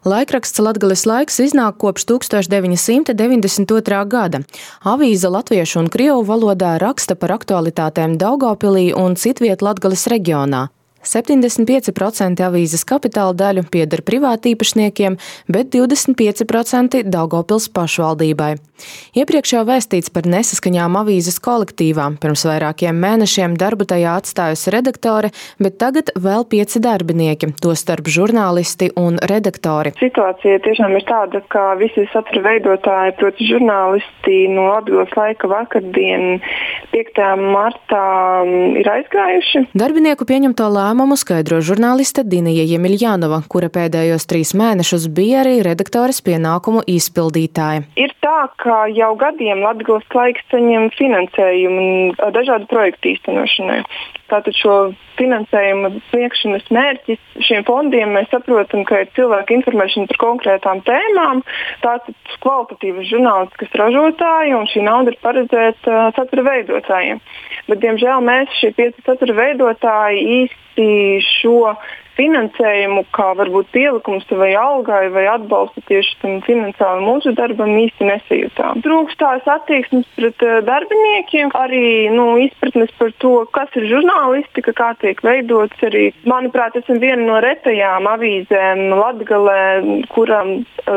Laikraksts Latgales laiks iznāk kopš 1992. gada. Avīze latviešu un krievu valodā raksta par aktualitātēm Daugavpilī un citviet Latgales reģionā. 75% avīzes kapitāla daļu pieder privātīpašniekiem, bet 25% Daugavpils pašvaldībai. Iepriekš jau vēstīts par nesaskaņām avīzes kolektīvām. Pirms vairākiem mēnešiem darbu tajā atstājusi redaktore, bet tagad vēl 5 darbinieki, tostarp žurnālisti un redaktori. Situācija tiešām ir tāda, ka visi satura veidotāji, proti žurnālisti no Latgales laika vakardien 5. martā ir aizgājuši. Darbinieku pieņemto lēmumu skaidro žurnāliste Dinija Jemiljanova, kura pēdējos 3 mēnešus bija arī redaktores pienākumu izpildītāja. Ir tā, ka jau gadiem Latgales laiks saņem finansējumu dažādu projektu īstenošanai. Tātad šo finansējuma sniegšanas mērķis šiem fondiem mēs saprotam, ka ir cilvēku informēšana par konkrētām tēmām, tātad kvalitatīvas žurnālistiskas ražotāji, un šī nauda ir paredzēta satura veidotājiem. Bet, diemžēl, mēs šie 5 satura veidotāji īsti šo finansējumu, kā varbūt pielikums vai algai vai atbalstu tieši tam finansiāli mūsu darbam īsti nesajūtām. Trūkstās attieksmes pret darbiniekiem, arī izpratnes par to, kas ir žurnālistika, kā tiek veidots arī. Manuprāt, esam viena no retajām avīzēm Latgalē, kuram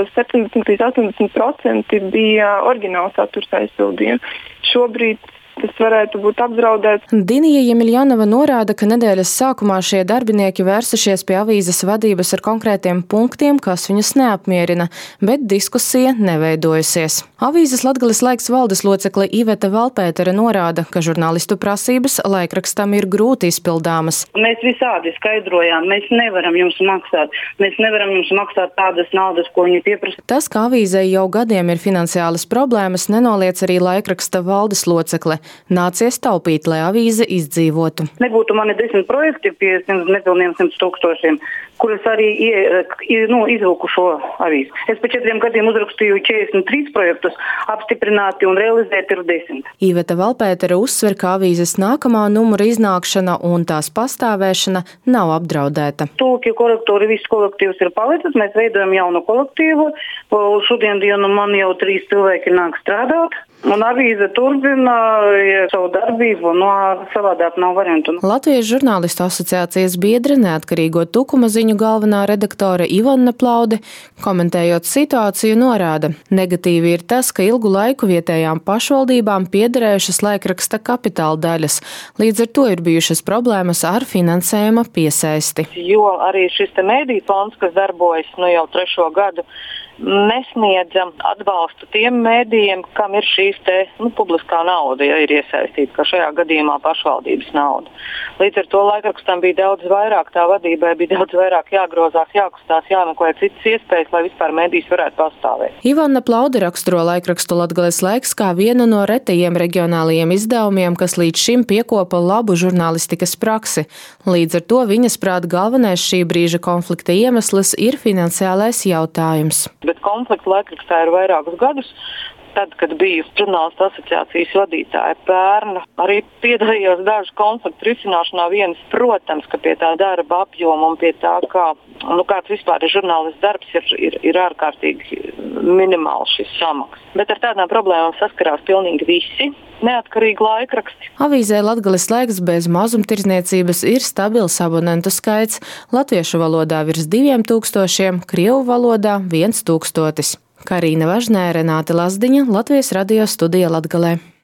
70–80% bija oriģināls saturs aizpildījumi. Šobrīd tas varētu būt apdraudēts. Dinija Jemiljanova norāda, ka nedēļas sākumā šie darbinieki vērsušies pie avīzes vadības ar konkrētiem punktiem, kas viņus neapmierina, bet diskusija neveidojusies. Avīzes Latgales laiks valdes locekle Iveta Valpētere norāda, ka žurnālistu prasības laikrakstam ir grūti izpildāmas. Mēs visādi skaidrojām, mēs nevaram jums maksāt tādas naudas, ko viņi pieprasa. Tas, ka avīzei jau gadiem ir finansiālas problēmas, nenoliedz arī laikraksta valdes locekle. Nācies taupīt, lai avīze izdzīvotu. Nebūtu mani 10 projekti pie nepilniem 100 000, kuras arī izvilku šo avīzi. Es pa 4 gadiem uzrakstīju 43 projektus, apstiprināti un realizēti ir 10. Iveta Valpētere uzsver, ka avīzes nākamā numura iznākšana un tās pastāvēšana nav apdraudēta. Tūki, korektori, viss kolektīvs ir palicis, mēs veidojam jaunu kolektīvu. Šodien dienu man jau 3 cilvēki nāk strādāt. Un avīze turpina savu darbību, savādāk nav variantu. Latvijas žurnālistu asociācijas biedre, neatkarīgo Tukuma ziņu galvenā redaktore Ivona Plaude, komentējot situāciju, norāda: negatīvi ir tas, ka ilgu laiku vietējām pašvaldībām piederējušas laikraksta kapitāla daļas. Līdz ar to ir bijušas problēmas ar finansējuma piesaisti. Jo arī šis mediju fonds, kas darbojas jau 3. gadu, nesniedza atbalstu tiem mēdījiem, kam ir šīs publiskā nauda, ja ir iesaistīta, ka šajā gadījumā pašvaldības nauda. Līdz ar to laikrakstam bija daudz vairāk, tā vadībai bija daudz vairāk jāgrozās, jākustās, jāmeklē citas iespējas, lai vispār mēdījis varētu pastāvēt. Ivona Plaude raksturo laikrakstu Latgales laiks kā vienu no retajiem reģionālajiem izdevumiem, kas līdz šim piekopa labu žurnālistikas praksi. Līdz ar to viņas prāt galvenais šī brīža konflikta iemesls ir finansiālais jautājums. Bet konflikts laikrakstā ir vairākus gadus. Tad, kad biju žurnālistu asociācijas vadītāja pērna, arī piedalījos dažu konfliktu risināšanā. Viens, protams, ka pie tā darba apjoma un pie tā, kāds vispār ir žurnālists darbs, ir ārkārtīgi minimāls šis samaks. Bet ar tādām problēmām saskarās pilnīgi visi neatkarīgi laikraksti. Avīzē Latgales laiks bez mazumtirdzniecības ir stabils abonentu skaits. Latviešu valodā virs 2000, krievu valodā 1000. Karīna Važnē, Renāte Lazdiņa, Latvijas radio studija Latgalē.